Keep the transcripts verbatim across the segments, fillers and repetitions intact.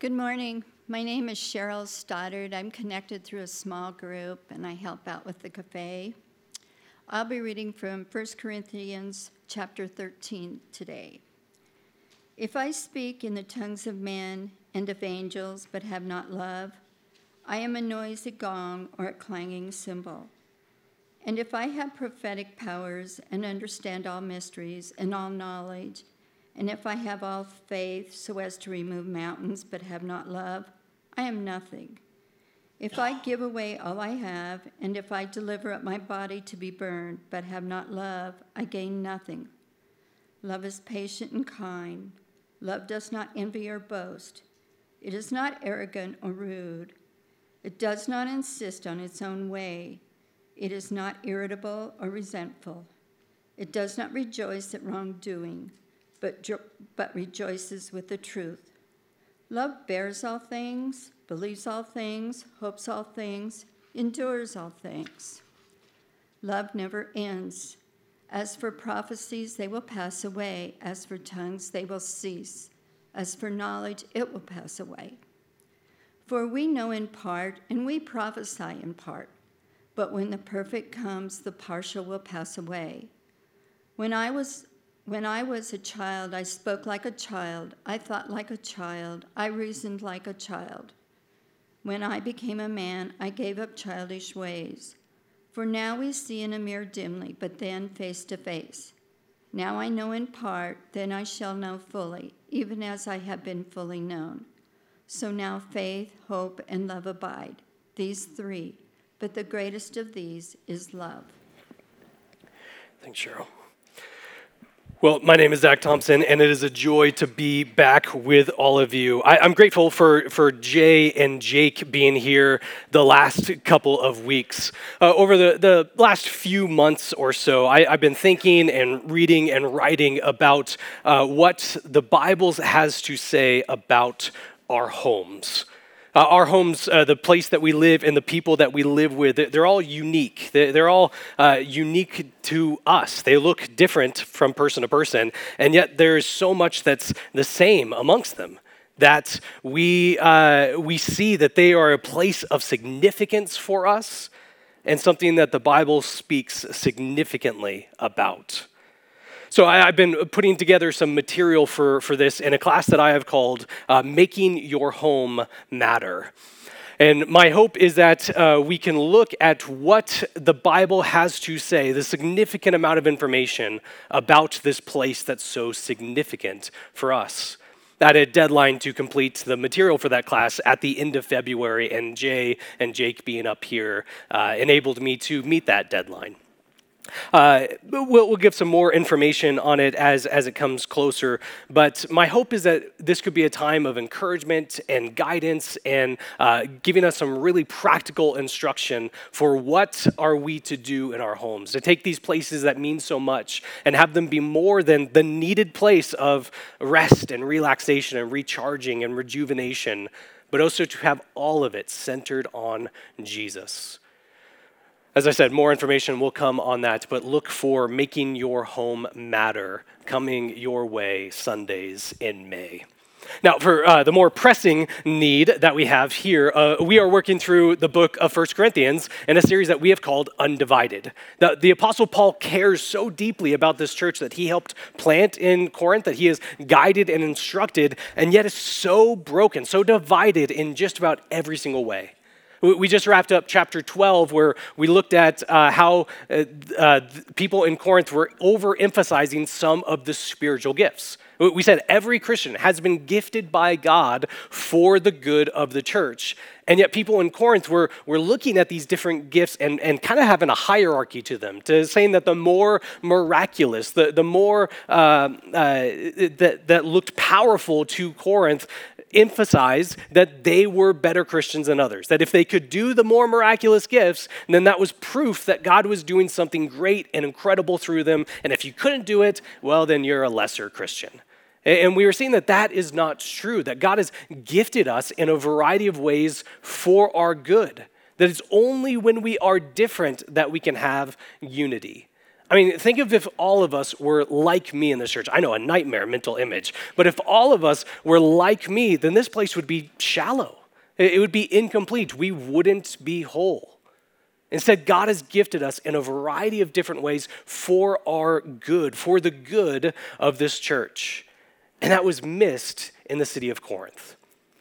Good morning. My name is Cheryl Stoddard. I'm connected through a small group, and I help out with the cafe. I'll be reading from First Corinthians chapter thirteen today. If I speak in the tongues of men and of angels, but have not love, I am a noisy gong or a clanging cymbal. And if I have prophetic powers and understand all mysteries and all knowledge, and if I have all faith so as to remove mountains but have not love, I am nothing. If I give away all I have, and if I deliver up my body to be burned but have not love, I gain nothing. Love is patient and kind. Love does not envy or boast. It is not arrogant or rude. It does not insist on its own way. It is not irritable or resentful. It does not rejoice at wrongdoing, but, jo- but rejoices with the truth. Love bears all things, believes all things, hopes all things, endures all things. Love never ends. As for prophecies, they will pass away. As for tongues, they will cease. As for knowledge, it will pass away. For we know in part, and we prophesy in part. But when the perfect comes, the partial will pass away. When I was When I was a child, I spoke like a child, I thought like a child, I reasoned like a child. When I became a man, I gave up childish ways. For now we see in a mirror dimly, but then face to face. Now I know in part, then I shall know fully, even as I have been fully known. So now faith, hope, and love abide, these three, but the greatest of these is love. Thanks, Cheryl. Well, my name is Zach Thompson, and it is a joy to be back with all of you. I, I'm grateful for, for Jay and Jake being here the last couple of weeks. Uh, over the, the last few months or so, I, I've been thinking and reading and writing about uh, what the Bible has to say about our homes. Uh, our homes, uh, the place that we live and the people that we live with, they're all unique. They're, they're all uh, unique to us. They look different from person to person, and yet there's so much that's the same amongst them that we, uh, we see that they are a place of significance for us and something that the Bible speaks significantly about. So I, I've been putting together some material for, for this in a class that I have called uh, Making Your Home Matter. And my hope is that uh, we can look at what the Bible has to say, the significant amount of information about this place that's so significant for us. I had a deadline to complete the material for that class at the end of February, and Jay and Jake being up here uh, enabled me to meet that deadline. Uh, we'll, we'll give some more information on it as, as it comes closer, but my hope is that this could be a time of encouragement and guidance and uh, giving us some really practical instruction for what are we to do in our homes, to take these places that mean so much and have them be more than the needed place of rest and relaxation and recharging and rejuvenation, but also to have all of it centered on Jesus. As I said, more information will come on that, but look for Making Your Home Matter coming your way Sundays in May. Now, for uh, the more pressing need that we have here, uh, we are working through the book of First Corinthians in a series that we have called Undivided. The, the Apostle Paul cares so deeply about this church that he helped plant in Corinth, that he has guided and instructed, and yet is so broken, so divided in just about every single way. We just wrapped up chapter twelve, where we looked at uh, how uh, uh, people in Corinth were overemphasizing some of the spiritual gifts. We said every Christian has been gifted by God for the good of the church. And yet people in Corinth were, were looking at these different gifts and, and kind of having a hierarchy to them, to saying that the more miraculous, the, the more uh, uh, that, that looked powerful to Corinth, emphasized that they were better Christians than others. That if they could do the more miraculous gifts, then that was proof that God was doing something great and incredible through them. And if you couldn't do it, well, then you're a lesser Christian. And we were seeing that that is not true, that God has gifted us in a variety of ways for our good. That it's only when we are different that we can have unity. I mean, think of if all of us were like me in this church. I know, a nightmare mental image. But if all of us were like me, then this place would be shallow. It would be incomplete. We wouldn't be whole. Instead, God has gifted us in a variety of different ways for our good, for the good of this church. And that was missed in the city of Corinth.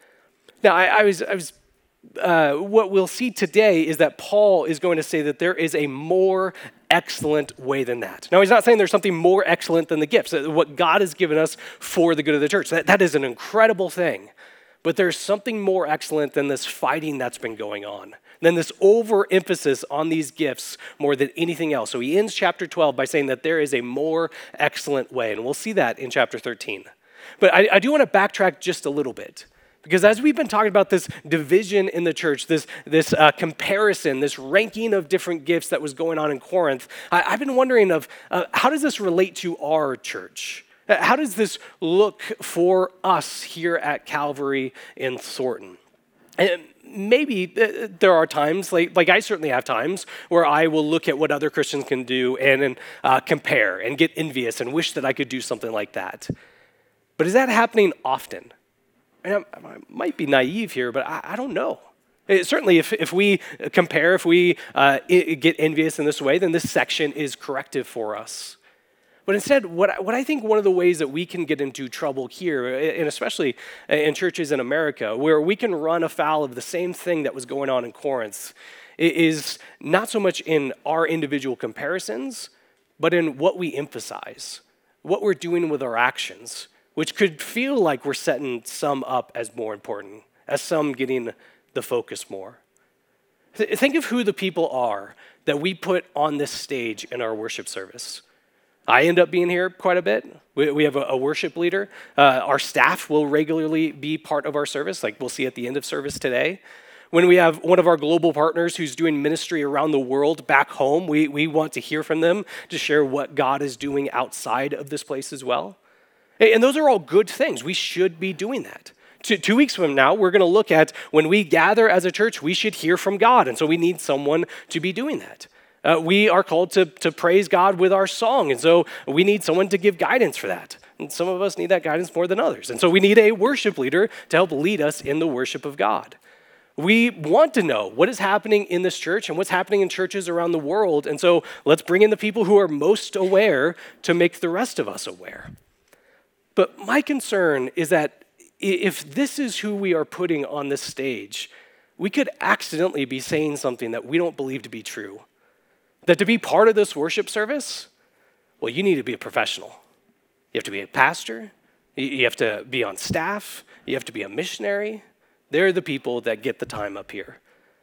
Now, I, I was, I was uh, what we'll see today is that Paul is going to say that there is a more excellent way than that. Now, he's not saying there's something more excellent than the gifts, what God has given us for the good of the church. That, that is an incredible thing. But there's something more excellent than this fighting that's been going on, than this overemphasis on these gifts more than anything else. So he ends chapter twelve by saying that there is a more excellent way, and we'll see that in chapter thirteen. But I, I do want to backtrack just a little bit, because as we've been talking about this division in the church, this, this uh, comparison, this ranking of different gifts that was going on in Corinth, I, I've been wondering of uh, how does this relate to our church? How does this look for us here at Calvary in Thornton? And maybe there are times, like, like I certainly have times, where I will look at what other Christians can do and, and uh, compare and get envious and wish that I could do something like that. But is that happening often? And I, I might be naive here, but I, I don't know. It, certainly, if, if we compare, if we uh, I, get envious in this way, then this section is corrective for us. But instead, what I, what I think one of the ways that we can get into trouble here, and especially in churches in America, where we can run afoul of the same thing that was going on in Corinth, is not so much in our individual comparisons, but in what we emphasize, what we're doing with our actions, which could feel like we're setting some up as more important, as some getting the focus more. Th- think of who the people are that we put on this stage in our worship service. I end up being here quite a bit. We, we have a, a worship leader. Uh, our staff will regularly be part of our service, like we'll see at the end of service today. When we have one of our global partners who's doing ministry around the world back home, we, we want to hear from them to share what God is doing outside of this place as well. And those are all good things. We should be doing that. Two, two weeks from now, we're going to look at when we gather as a church, we should hear from God. And so we need someone to be doing that. Uh, we are called to, to praise God with our song, and so we need someone to give guidance for that. And some of us need that guidance more than others. And so we need a worship leader to help lead us in the worship of God. We want to know what is happening in this church and what's happening in churches around the world, and so let's bring in the people who are most aware to make the rest of us aware. But my concern is that if this is who we are putting on this stage, we could accidentally be saying something that we don't believe to be true. That to be part of this worship service, well, you need to be a professional. You have to be a pastor. You have to be on staff. You have to be a missionary. They're the people that get the time up here.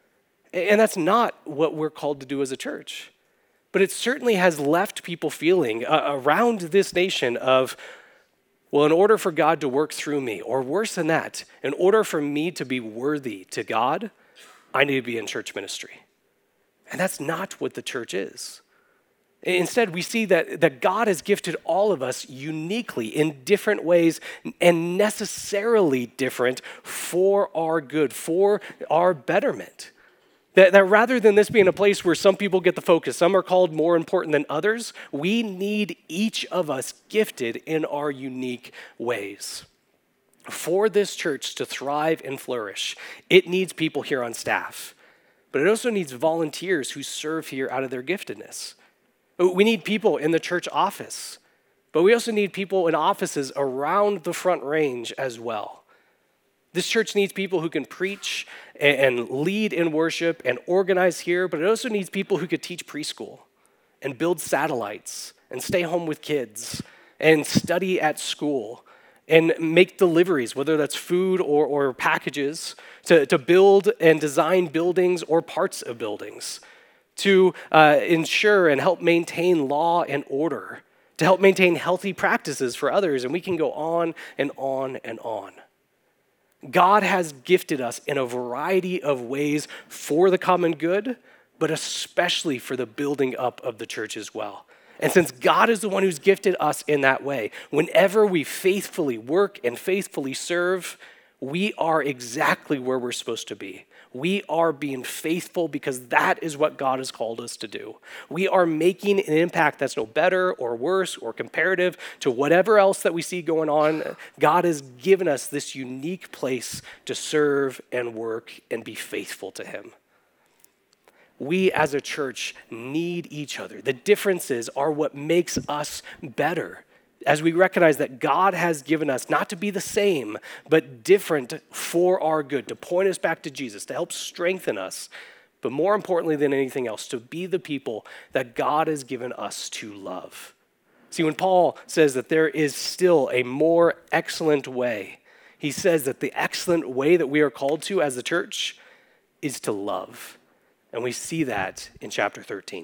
And that's not what we're called to do as a church. But it certainly has left people feeling uh, around this nation of, well, in order for God to work through me, or worse than that, in order for me to be worthy to God, I need to be in church ministry. And that's not what the church is. Instead, we see that, that God has gifted all of us uniquely in different ways and necessarily different for our good, for our betterment. That, that rather than this being a place where some people get the focus, some are called more important than others, we need each of us gifted in our unique ways. For this church to thrive and flourish, it needs people here on staff. But it also needs volunteers who serve here out of their giftedness. We need people in the church office, but we also need people in offices around the Front Range as well. This church needs people who can preach and lead in worship and organize here, but it also needs people who could teach preschool and build satellites and stay home with kids and study at school and make deliveries, whether that's food or, or packages, to, to build and design buildings or parts of buildings, to uh, ensure and help maintain law and order, to help maintain healthy practices for others, and we can go on and on and on. God has gifted us in a variety of ways for the common good, but especially for the building up of the church as well. And since God is the one who's gifted us in that way, whenever we faithfully work and faithfully serve, We are exactly where we're supposed to be. We are being faithful because that is what God has called us to do. We are making an impact that's no better or worse or comparative to whatever else that we see going on. God has given us this unique place to serve and work and be faithful to him. We as a church need each other. The differences are what makes us better. As we recognize that God has given us not to be the same, but different for our good, to point us back to Jesus, to help strengthen us, but more importantly than anything else, to be the people that God has given us to love. See, when Paul says that there is still a more excellent way, he says that the excellent way that we are called to as the church is to love. And we see that in chapter thirteen.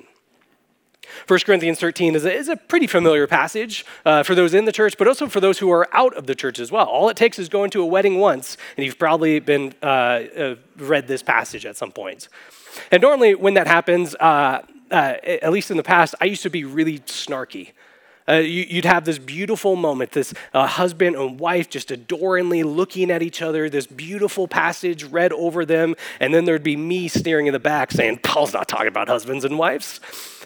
First Corinthians thirteen is a, is a pretty familiar passage uh, for those in the church, but also for those who are out of the church as well. All it takes is going to a wedding once, and you've probably been uh, uh, read this passage at some point. And normally when that happens, uh, uh, at least in the past, I used to be really snarky. Uh, you, you'd have this beautiful moment, this uh, husband and wife just adoringly looking at each other, this beautiful passage read over them, and then there'd be me staring in the back saying, Paul's not talking about husbands and wives.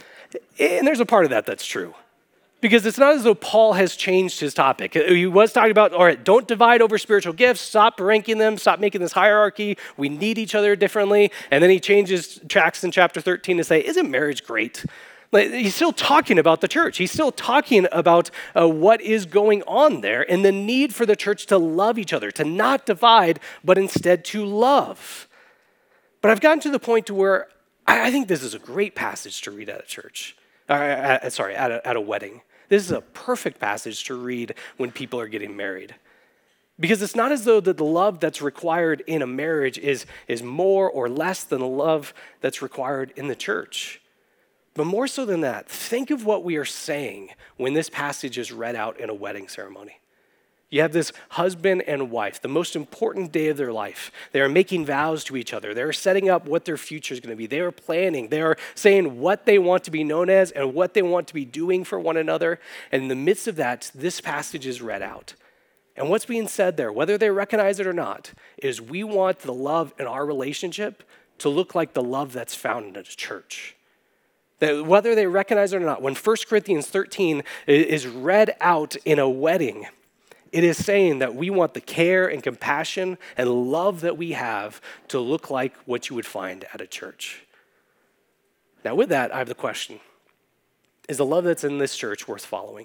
And there's a part of that that's true. Because it's not as though Paul has changed his topic. He was talking about, all right, don't divide over spiritual gifts, stop ranking them, stop making this hierarchy, we need each other differently. And then he changes tracks in chapter thirteen to say, isn't marriage great? Like, he's still talking about the church. He's still talking about uh, what is going on there and the need for the church to love each other, to not divide, but instead to love. But I've gotten to the point to where I think this is a great passage to read at a church. Uh, at, sorry, at a, at a wedding. This is a perfect passage to read when people are getting married. Because it's not as though that the love that's required in a marriage is, is more or less than the love that's required in the church. But more so than that, think of what we are saying when this passage is read out in a wedding ceremony. You have this husband and wife, the most important day of their life. They are making vows to each other. They're setting up what their future is going to be. They are planning. They are saying what they want to be known as and what they want to be doing for one another. And in the midst of that, this passage is read out. And what's being said there, whether they recognize it or not, is we want the love in our relationship to look like the love that's found in a church. That whether they recognize it or not, when First Corinthians thirteen is read out in a wedding, it is saying that we want the care and compassion and love that we have to look like what you would find at a church. Now with that, I have the question. Is the love that's in this church worth following?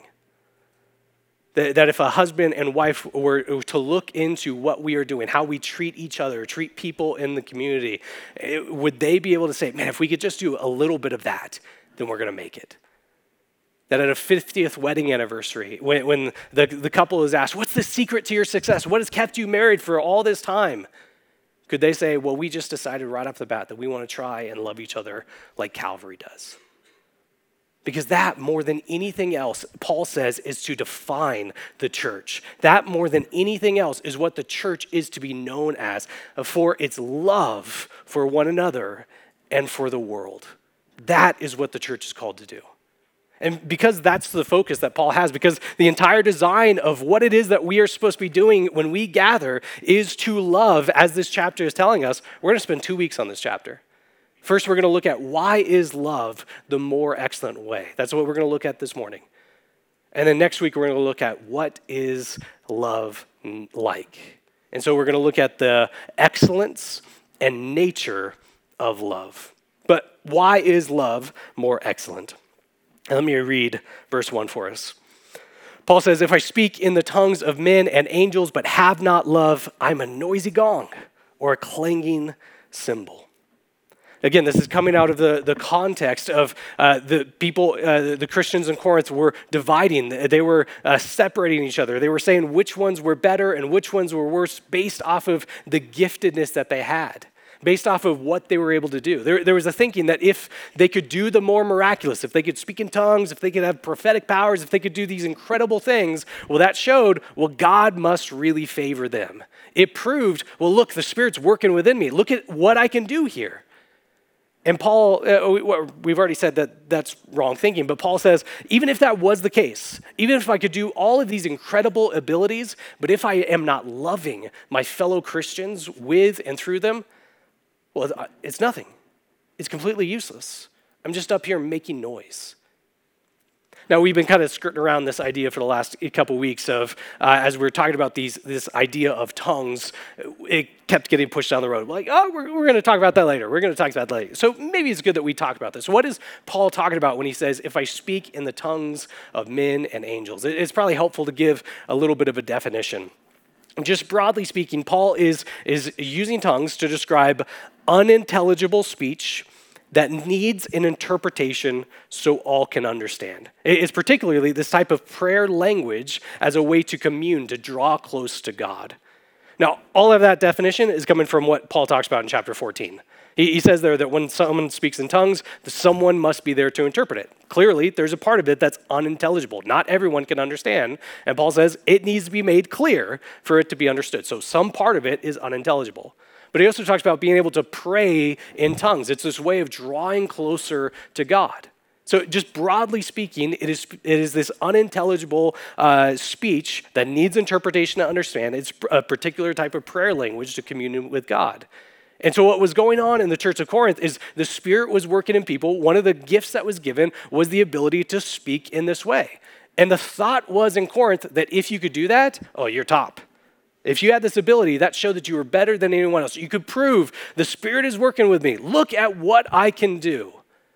That, that if a husband and wife were to look into what we are doing, how we treat each other, treat people in the community, it, would they be able to say, man, if we could just do a little bit of that, then we're going to make it? That at a fiftieth wedding anniversary, when, when the, the couple is asked, what's the secret to your success? What has kept you married for all this time? Could they say, well, we just decided right off the bat that we want to try and love each other like Calvary does? Because that, more than anything else, Paul says, is to define the church. That, more than anything else, is what the church is to be known as, for its love for one another and for the world. That is what the church is called to do. And because that's the focus that Paul has, because the entire design of what it is that we are supposed to be doing when we gather is to love, as this chapter is telling us, we're going to spend two weeks on this chapter. First, we're going to look at why is love the more excellent way. That's what we're going to look at this morning. And then next week, we're going to look at what is love like. And so we're going to look at the excellence and nature of love. But why is love more excellent? And let me read verse one for us. Paul says, if I speak in the tongues of men and angels but have not love, I'm a noisy gong or a clanging cymbal. Again, this is coming out of the, the context of uh, the people, uh, the Christians in Corinth were dividing. They were uh, separating each other. They were saying which ones were better and which ones were worse based off of the giftedness that they had, based off of what they were able to do. There, there was a thinking that if they could do the more miraculous, if they could speak in tongues, if they could have prophetic powers, if they could do these incredible things, well, that showed, well, God must really favor them. It proved, well, look, the Spirit's working within me. Look at what I can do here. And Paul, uh, we, we've already said that that's wrong thinking, but Paul says, even if that was the case, even if I could do all of these incredible abilities, but if I am not loving my fellow Christians with and through them, well, it's nothing. It's completely useless. I'm just up here making noise. Now, we've been kind of skirting around this idea for the last couple weeks of, uh, as we were talking about these, this idea of tongues, it kept getting pushed down the road. Like, oh, we're, we're going to talk about that later. We're going to talk about that later. So maybe it's good that we talk about this. What is Paul talking about when he says, if I speak in the tongues of men and angels? It's probably helpful to give a little bit of a definition. Just broadly speaking, Paul is, is using tongues to describe unintelligible speech that needs an interpretation so all can understand. It's particularly this type of prayer language as a way to commune, to draw close to God. Now, all of that definition is coming from what Paul talks about in chapter fourteen. He, he says there that when someone speaks in tongues, someone must be there to interpret it. Clearly, there's a part of it that's unintelligible. Not everyone can understand. And Paul says it needs to be made clear for it to be understood. So some part of it is unintelligible. But he also talks about being able to pray in tongues. It's this way of drawing closer to God. So just broadly speaking, it is, it is this unintelligible uh, speech that needs interpretation to understand. It's a particular type of prayer language to commune with God. And so what was going on in the church of Corinth is the Spirit was working in people. One of the gifts that was given was the ability to speak in this way. And the thought was in Corinth that if you could do that, oh, you're top. If you had this ability, that showed that you were better than anyone else. You could prove the Spirit is working with me. Look at what I can do.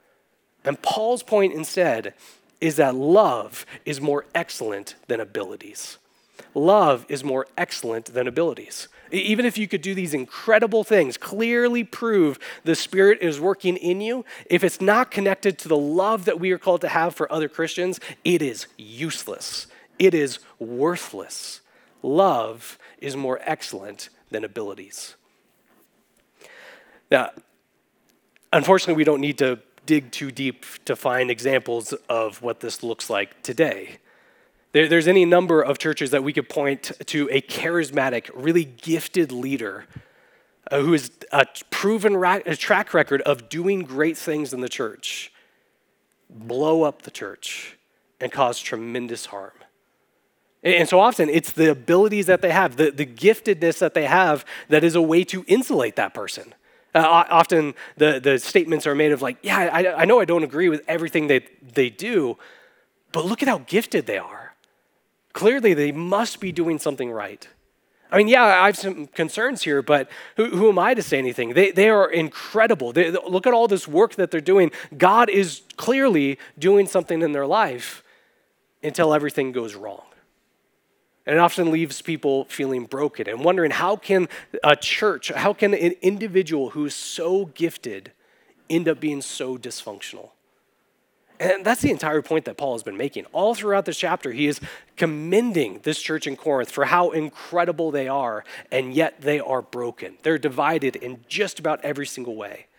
And Paul's point instead is that love is more excellent than abilities. Love is more excellent than abilities. Even if you could do these incredible things, clearly prove the Spirit is working in you, if it's not connected to the love that we are called to have for other Christians, it is useless. It is worthless. Love is more excellent than abilities. Now, unfortunately, we don't need to dig too deep to find examples of what this looks like today. There, there's any number of churches that we could point to a charismatic, really gifted leader uh, who has a proven ra- a track record of doing great things in the church, blow up the church, and cause tremendous harm. And so often it's the abilities that they have, the, the giftedness that they have that is a way to insulate that person. Uh, often the, the statements are made of like, yeah, I, I know I don't agree with everything that they do, but look at how gifted they are. Clearly they must be doing something right. I mean, yeah, I have some concerns here, but who, who am I to say anything? They, they are incredible. They, look at all this work that they're doing. God is clearly doing something in their life until everything goes wrong. And it often leaves people feeling broken and wondering, how can a church, how can an individual who's so gifted end up being so dysfunctional? And that's the entire point that Paul has been making. All throughout this chapter, he is commending this church in Corinth for how incredible they are, and yet they are broken. They're divided in just about every single way.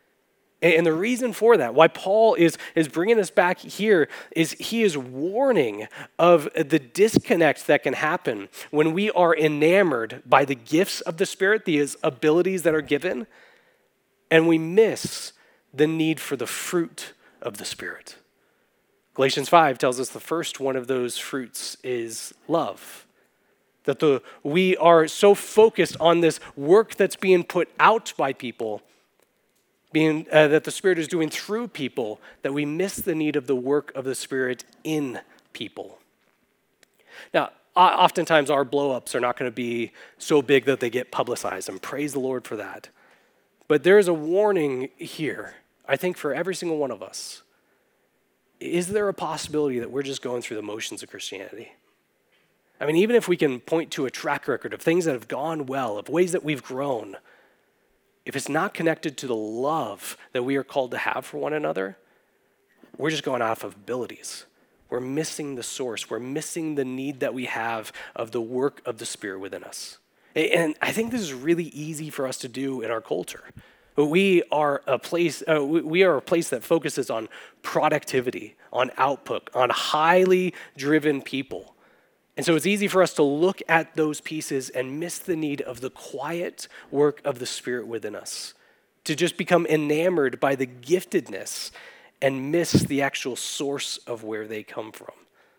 And the reason for that, why Paul is, is bringing us back here, is he is warning of the disconnect that can happen when we are enamored by the gifts of the Spirit, these abilities that are given, and we miss the need for the fruit of the Spirit. Galatians five tells us the first one of those fruits is love. That the we are so focused on this work that's being put out by people, being uh, that the Spirit is doing through people, that we miss the need of the work of the Spirit in people. Now, oftentimes our blow-ups are not going to be so big that they get publicized, and praise the Lord for that. But there is a warning here, I think, for every single one of us. Is there a possibility that we're just going through the motions of Christianity? I mean, even if we can point to a track record of things that have gone well, of ways that we've grown, if it's not connected to the love that we are called to have for one another, we're just going off of abilities. We're missing the source. We're missing the need that we have of the work of the Spirit within us. And I think this is really easy for us to do in our culture. We are a place. Uh, we are a place that focuses on productivity, on output, on highly driven people. And so it's easy for us to look at those pieces and miss the need of the quiet work of the Spirit within us. to just become enamored by the giftedness and miss the actual source of where they come from.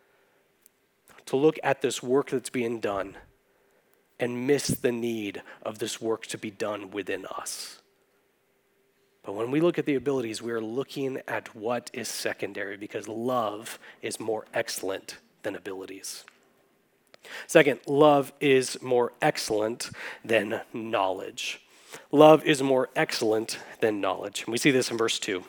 To look at this work that's being done and miss the need of this work to be done within us. But when we look at the abilities, we are looking at what is secondary, because love is more excellent than abilities. Second, love is more excellent than knowledge. Love is more excellent than knowledge. And we see this in verse two.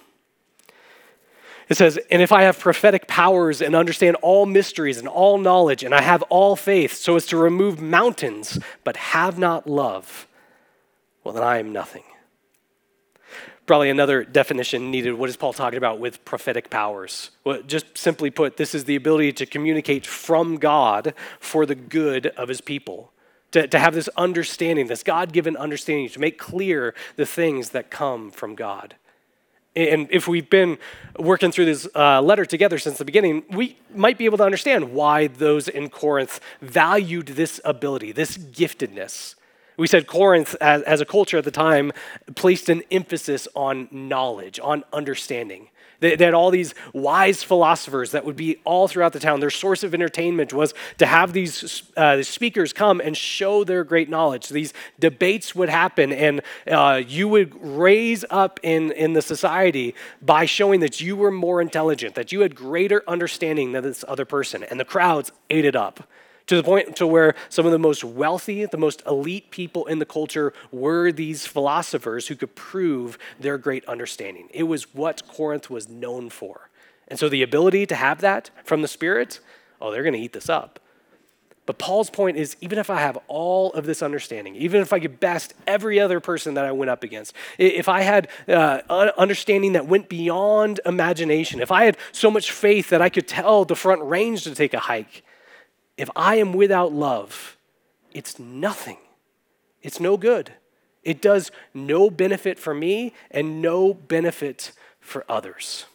It says, and if I have prophetic powers and understand all mysteries and all knowledge, and I have all faith so as to remove mountains, but have not love, well, then I am nothing. Probably another definition needed. What is Paul talking about with prophetic powers? Well, just simply put, this is the ability to communicate from God for the good of his people. To, to have this understanding, this God-given understanding, to make clear the things that come from God. And if we've been working through this uh, letter together since the beginning, we might be able to understand why those in Corinth valued this ability, this giftedness. We said Corinth, as, as a culture at the time, placed an emphasis on knowledge, on understanding. They, they had all these wise philosophers that would be all throughout the town. Their source of entertainment was to have these uh, speakers come and show their great knowledge. These debates would happen, and uh, you would raise up in, in the society by showing that you were more intelligent, that you had greater understanding than this other person, and the crowds ate it up. To the point to where some of the most wealthy, the most elite people in the culture were these philosophers who could prove their great understanding. It was what Corinth was known for. And so the ability to have that from the Spirit, oh, they're going to eat this up. But Paul's point is, even if I have all of this understanding, even if I could best every other person that I went up against, if I had uh, understanding that went beyond imagination, if I had so much faith that I could tell the front range to take a hike, if I am without love, it's nothing. It's no good. It does no benefit for me and no benefit for others.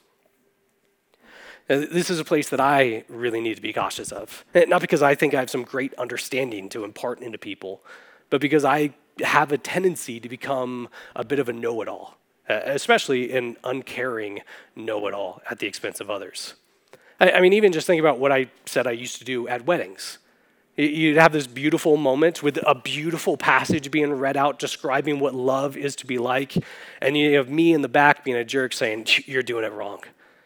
Now, this is a place that I really need to be cautious of. Not because I think I have some great understanding to impart into people, but because I have a tendency to become a bit of a know-it-all, especially an uncaring know-it-all at the expense of others. I mean, even just think about what I said I used to do at weddings. You'd have this beautiful moment with a beautiful passage being read out describing what love is to be like, and you have me in the back being a jerk saying, you're doing it wrong.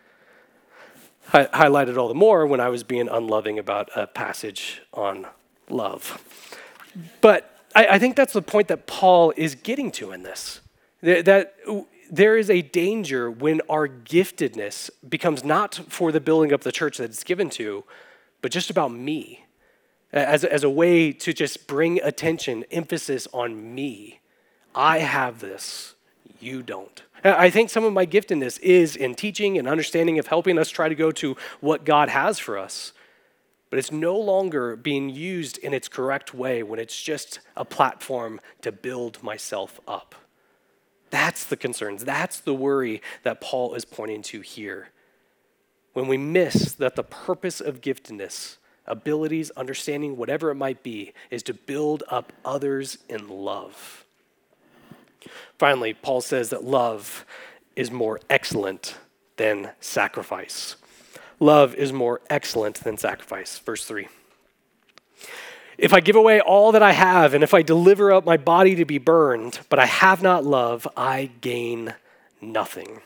I highlighted all the more when I was being unloving about a passage on love. But I, I think that's the point that Paul is getting to in this, that, that there is a danger when our giftedness becomes not for the building up the church that it's given to, but just about me, as, as a way to just bring attention, emphasis on me. I have this, you don't. I think some of my giftedness is in teaching and understanding of helping us try to go to what God has for us, but it's no longer being used in its correct way when it's just a platform to build myself up. That's the concerns. That's the worry that Paul is pointing to here. When we miss that the purpose of giftedness, abilities, understanding, whatever it might be, is to build up others in love. Finally, Paul says that love is more excellent than sacrifice. Love is more excellent than sacrifice. Verse three. If I give away all that I have, and if I deliver up my body to be burned, but I have not love, I gain nothing.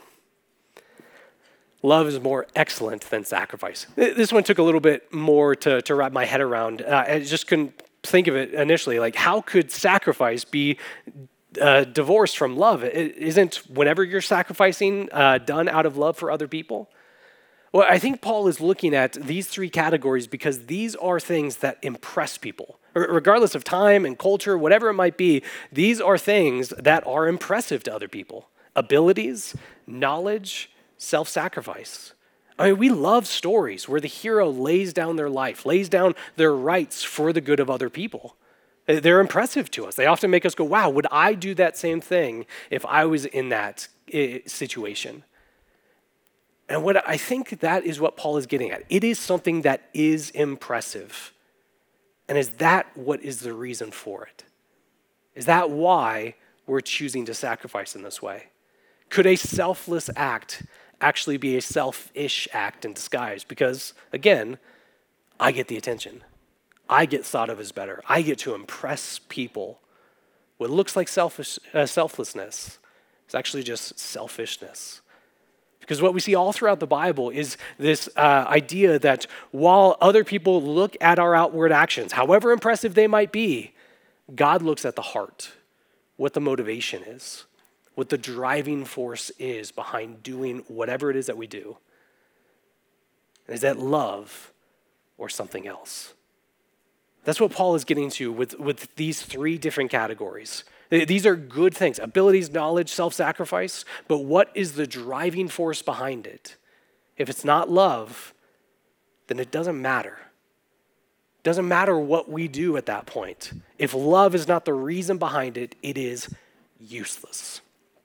Love is more excellent than sacrifice. This one took a little bit more to, to wrap my head around. Uh, I just couldn't think of it initially. Like, how could sacrifice be uh, divorced from love? It isn't whenever you're sacrificing uh, done out of love for other people? Well, I think Paul is looking at these three categories because these are things that impress people. Regardless of time and culture, whatever it might be, these are things that are impressive to other people. Abilities, knowledge, self-sacrifice. I mean, we love stories where the hero lays down their life, lays down their rights for the good of other people. They're impressive to us. They often make us go, wow, would I do that same thing if I was in that situation? And what I think that is what Paul is getting at. It is something that is impressive. And is that what is the reason for it? Is that why we're choosing to sacrifice in this way? Could a selfless act actually be a selfish act in disguise? Because, again, I get the attention. I get thought of as better. I get to impress people. What looks like selfish, uh, selflessness is actually just selfishness. Because what we see all throughout the Bible is this uh, idea that while other people look at our outward actions, however impressive they might be, God looks at the heart, what the motivation is, what the driving force is behind doing whatever it is that we do. Is that love or something else? That's what Paul is getting to with, with these three different categories. These are good things: abilities, knowledge, self-sacrifice. But what is the driving force behind it? If it's not love, then it doesn't matter. It doesn't matter what we do at that point. If love is not the reason behind it, it is useless.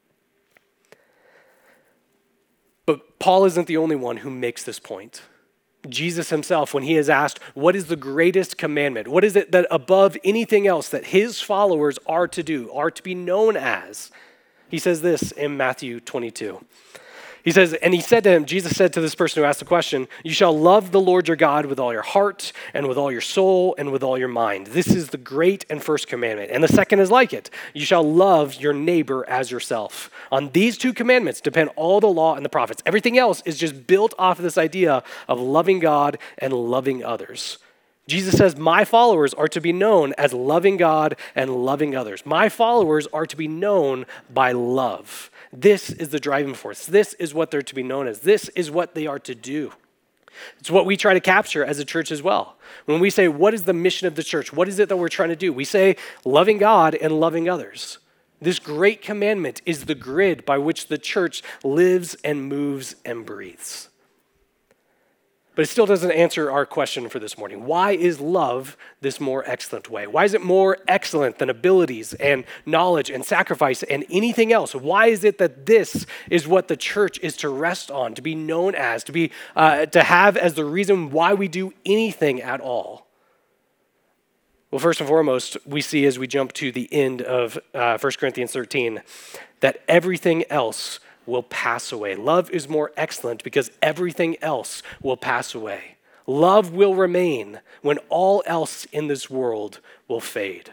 But Paul isn't the only one who makes this point. Jesus himself, when he is asked, what is the greatest commandment? What is it that above anything else that his followers are to do, are to be known as? He says this in Matthew twenty-two. He says, and he said to him, Jesus said to this person who asked the question, you shall love the Lord your God with all your heart and with all your soul and with all your mind. This is the great and first commandment. And the second is like it. You shall love your neighbor as yourself. On these two commandments depend all the law and the prophets. Everything else is just built off of this idea of loving God and loving others. Jesus says, my followers are to be known as loving God and loving others. My followers are to be known by love. This is the driving force. This is what they're to be known as. This is what they are to do. It's what we try to capture as a church as well. When we say, what is the mission of the church? What is it that we're trying to do? We say, loving God and loving others. This great commandment is the grid by which the church lives and moves and breathes. But it still doesn't answer our question for this morning. Why is love this more excellent way? Why is it more excellent than abilities and knowledge and sacrifice and anything else? Why is it that this is what the church is to rest on, to be known as, to be uh, to have as the reason why we do anything at all? Well, first and foremost, we see as we jump to the end of uh, First Corinthians thirteen that everything else will pass away. Love is more excellent because everything else will pass away. Love will remain when all else in this world will fade.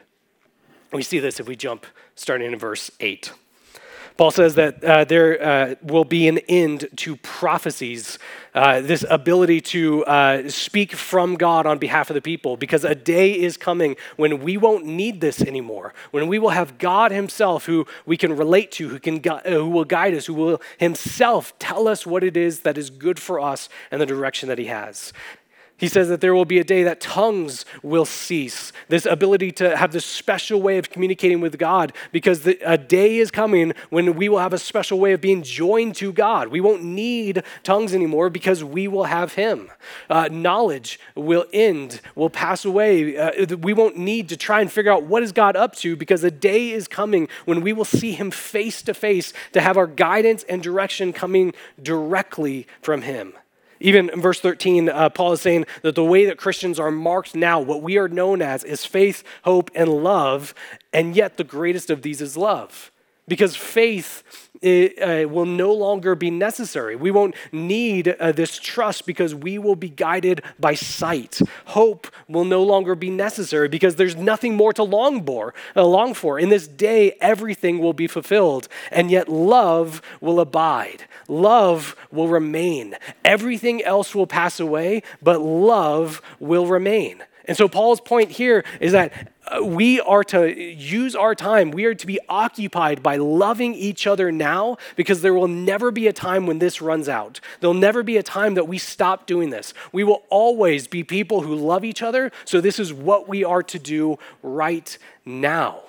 We see this if we jump starting in verse eight. Paul says that uh, there uh, will be an end to prophecies, uh, this ability to uh, speak from God on behalf of the people, because a day is coming when we won't need this anymore, when we will have God himself who we can relate to, who can gu- uh, who will guide us, who will himself tell us what it is that is good for us and the direction that he has. He says that there will be a day that tongues will cease, this ability to have this special way of communicating with God, because the, a day is coming when we will have a special way of being joined to God. We won't need tongues anymore because we will have him. Uh, knowledge will end, will pass away. Uh, we won't need to try and figure out what is God up to, because a day is coming when we will see him face to face, to have our guidance and direction coming directly from him. Even in verse thirteen, uh, Paul is saying that the way that Christians are marked now, what we are known as, is faith, hope, and love, and yet the greatest of these is love. Because faith uh, will no longer be necessary. We won't need uh, this trust because we will be guided by sight. Hope will no longer be necessary because there's nothing more to long for. Uh, long for. In this day, everything will be fulfilled, and yet love will abide. Love will remain. Everything else will pass away, but love will remain. And so Paul's point here is that we are to use our time, we are to be occupied by loving each other now, because there will never be a time when this runs out. There'll never be a time that we stop doing this. We will always be people who love each other, so this is what we are to do right now.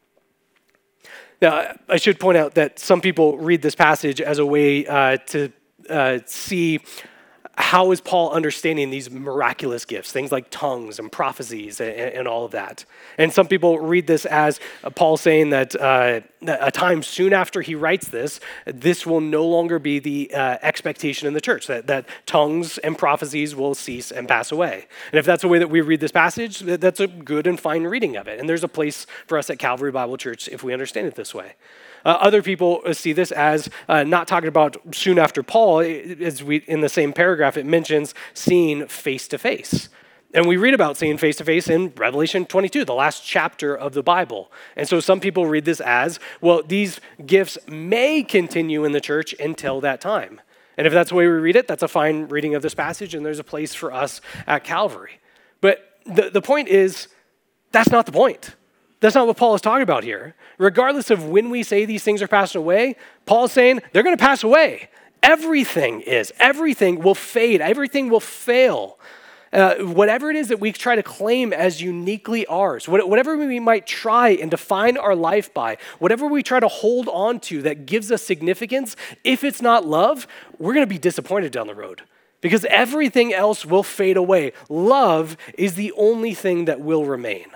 Now, I should point out that some people read this passage as a way uh, to uh, see how is Paul understanding these miraculous gifts, things like tongues and prophecies and, and all of that? And some people read this as Paul saying that uh, a time soon after he writes this, this will no longer be the uh, expectation in the church, that, that tongues and prophecies will cease and pass away. And if that's the way that we read this passage, that's a good and fine reading of it. And there's a place for us at Calvary Bible Church if we understand it this way. Uh, other people see this as uh, not talking about soon after Paul. As we in the same paragraph, it mentions seeing face to face. And we read about seeing face to face in Revelation twenty-two, the last chapter of the Bible. And so some people read this as, well, these gifts may continue in the church until that time. And if that's the way we read it, that's a fine reading of this passage, and there's a place for us at Calvary. But the, the point is, that's not the point. That's not what Paul is talking about here. Regardless of when we say these things are passing away, Paul is saying they're going to pass away. Everything is. Everything will fade. Everything will fail. Uh, whatever it is that we try to claim as uniquely ours, whatever we might try and define our life by, whatever we try to hold on to that gives us significance, if it's not love, we're going to be disappointed down the road because everything else will fade away. Love is the only thing that will remain.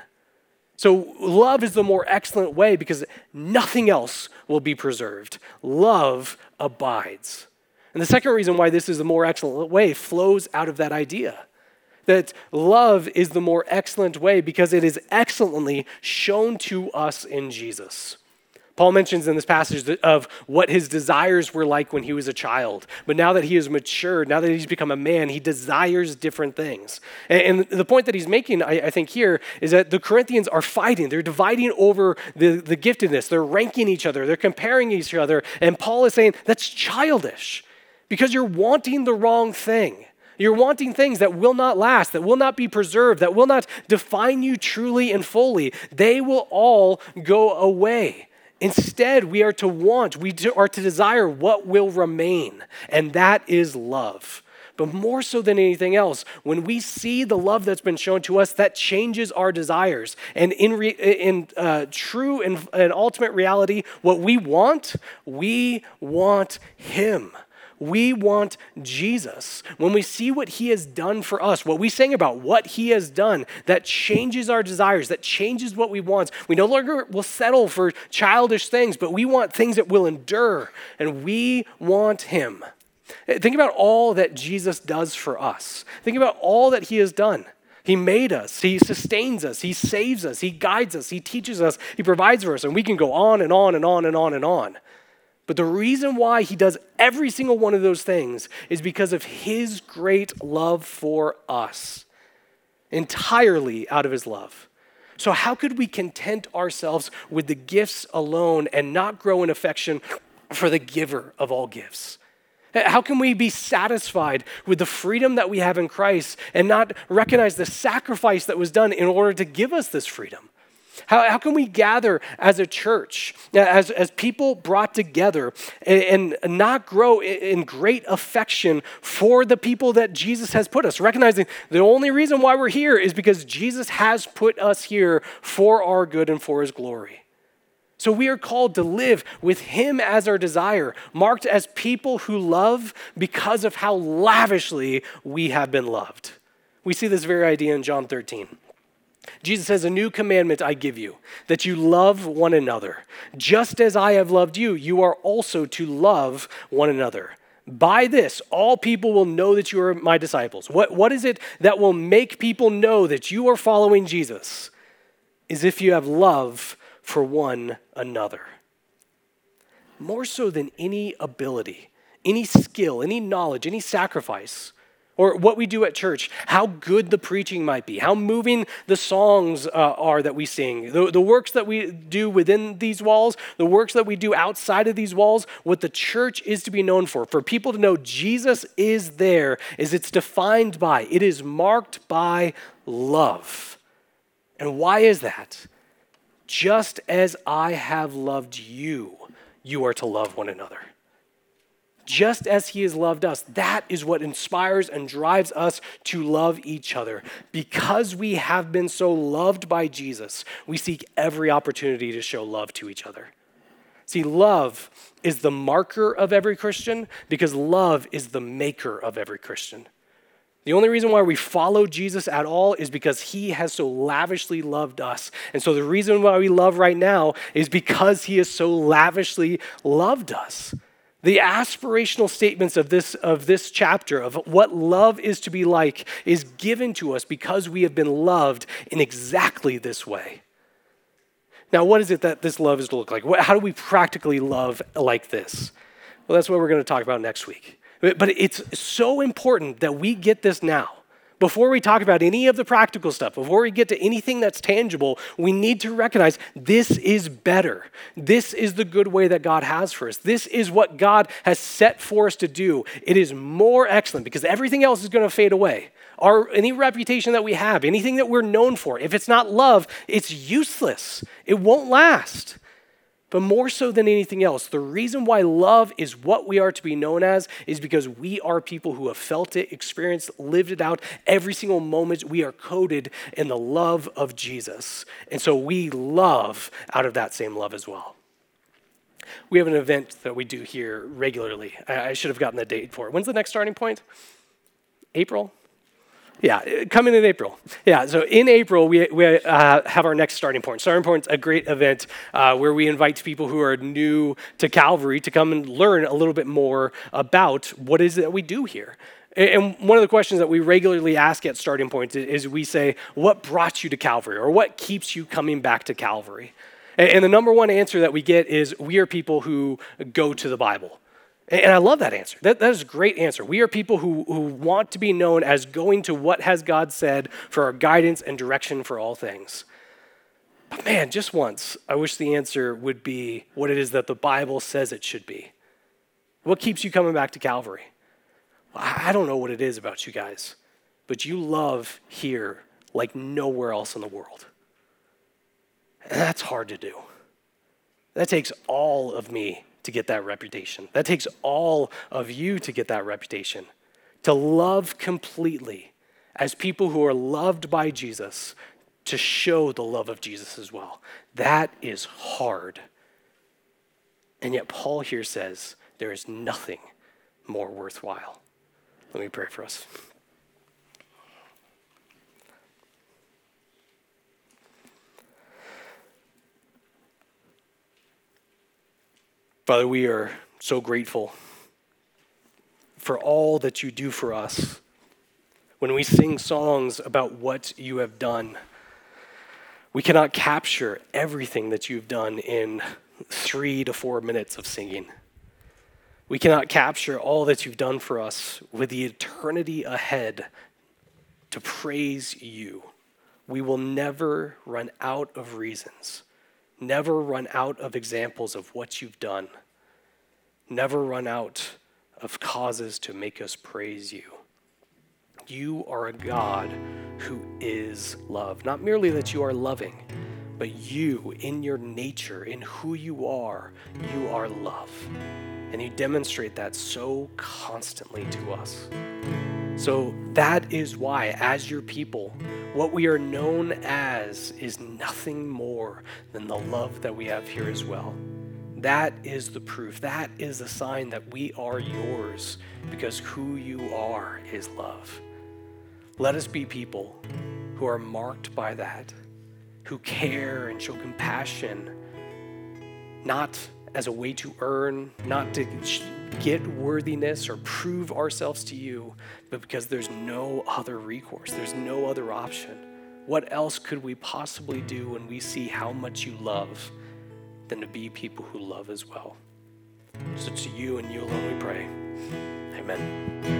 So love is the more excellent way because nothing else will be preserved. Love abides. And the second reason why this is the more excellent way flows out of that idea. That love is the more excellent way because it is excellently shown to us in Jesus. Paul mentions in this passage of what his desires were like when he was a child. But now that he is matured, now that he's become a man, he desires different things. And, and the point that he's making, I, I think here, is that the Corinthians are fighting. They're dividing over the, the giftedness. They're ranking each other. They're comparing each other. And Paul is saying, that's childish because you're wanting the wrong thing. You're wanting things that will not last, that will not be preserved, that will not define you truly and fully. They will all go away. Instead, we are to want, we are to desire what will remain, and that is love. But more so than anything else, when we see the love that's been shown to us, that changes our desires. And in, re, in uh, true and, and ultimate reality, what we want, we want Him. We want Jesus. When we see what He has done for us, what we sing about, what He has done, that changes our desires, that changes what we want. We no longer will settle for childish things, but we want things that will endure, and we want Him. Think about all that Jesus does for us. Think about all that He has done. He made us, He sustains us, He saves us, He guides us, He teaches us, He provides for us, and we can go on and on and on and on and on. But the reason why He does every single one of those things is because of His great love for us, entirely out of His love. So how could we content ourselves with the gifts alone and not grow in affection for the giver of all gifts? How can we be satisfied with the freedom that we have in Christ and not recognize the sacrifice that was done in order to give us this freedom? How, how can we gather as a church, as, as people brought together, and, and not grow in, in great affection for the people that Jesus has put us, recognizing the only reason why we're here is because Jesus has put us here for our good and for His glory. So we are called to live with Him as our desire, marked as people who love because of how lavishly we have been loved. We see this very idea in John thirteen. Jesus says, "A new commandment I give you, that you love one another. Just as I have loved you, you are also to love one another. By this, all people will know that you are my disciples." What, what is it that will make people know that you are following Jesus? Is if you have love for one another. More so than any ability, any skill, any knowledge, any sacrifice, or what we do at church, how good the preaching might be, how moving the songs uh, are that we sing, the, the works that we do within these walls, the works that we do outside of these walls, what the church is to be known for, for people to know Jesus is there, is it's defined by, it is marked by love. And why is that? Just as I have loved you, you are to love one another. Just as He has loved us, that is what inspires and drives us to love each other. Because we have been so loved by Jesus, we seek every opportunity to show love to each other. See, love is the marker of every Christian because love is the maker of every Christian. The only reason why we follow Jesus at all is because he has so lavishly loved us. And so the reason why we love right now is because he has so lavishly loved us. The aspirational statements of this, of this chapter of what love is to be like is given to us because we have been loved in exactly this way. Now, what is it that this love is to look like? How do we practically love like this? Well, that's what we're going to talk about next week. But it's so important that we get this now. Before we talk about any of the practical stuff, before we get to anything that's tangible, we need to recognize this is better. This is the good way that God has for us. This is what God has set for us to do. It is more excellent because everything else is going to fade away. Our, any reputation that we have, anything that we're known for, if it's not love, it's useless. It won't last. But more so than anything else, the reason why love is what we are to be known as is because we are people who have felt it, experienced, lived it out every single moment. We are coded in the love of Jesus. And so we love out of that same love as well. We have an event that we do here regularly. I, I should have gotten the date for it. When's the next starting point? April? Yeah, coming in April. Yeah, so in April, we, we uh, have our next starting point. Starting Point's a great event uh, where we invite people who are new to Calvary to come and learn a little bit more about what is it that we do here. And one of the questions that we regularly ask at Starting Point is we say, what brought you to Calvary? Or what keeps you coming back to Calvary? And the number one answer that we get is we are people who go to the Bible. And I love that answer. That, that is a great answer. We are people who, who want to be known as going to what has God said for our guidance and direction for all things. But man, just once, I wish the answer would be what it is that the Bible says it should be. What keeps you coming back to Calvary? I don't know what it is about you guys, but you love here like nowhere else in the world. And that's hard to do. That takes all of me to get that reputation. That takes all of you to get that reputation. To love completely as people who are loved by Jesus, to show the love of Jesus as well. That is hard. And yet Paul here says there is nothing more worthwhile. Let me pray for us. Father, we are so grateful for all that you do for us. When we sing songs about what you have done, we cannot capture everything that you've done in three to four minutes of singing. We cannot capture all that you've done for us with the eternity ahead to praise you. We will never run out of reasons. Never run out of examples of what you've done. Never run out of causes to make us praise you. You are a God who is love. Not merely that you are loving, but you, in your nature, in who you are, you are love. And you demonstrate that so constantly to us. So that is why, as your people, what we are known as is nothing more than the love that we have here as well. That is the proof. That is the sign that we are yours because who you are is love. Let us be people who are marked by that, who care and show compassion, not as a way to earn, not to get worthiness or prove ourselves to you, but because there's no other recourse, there's no other option. What else could we possibly do when we see how much you love than to be people who love as well? So to you and you alone we pray. Amen.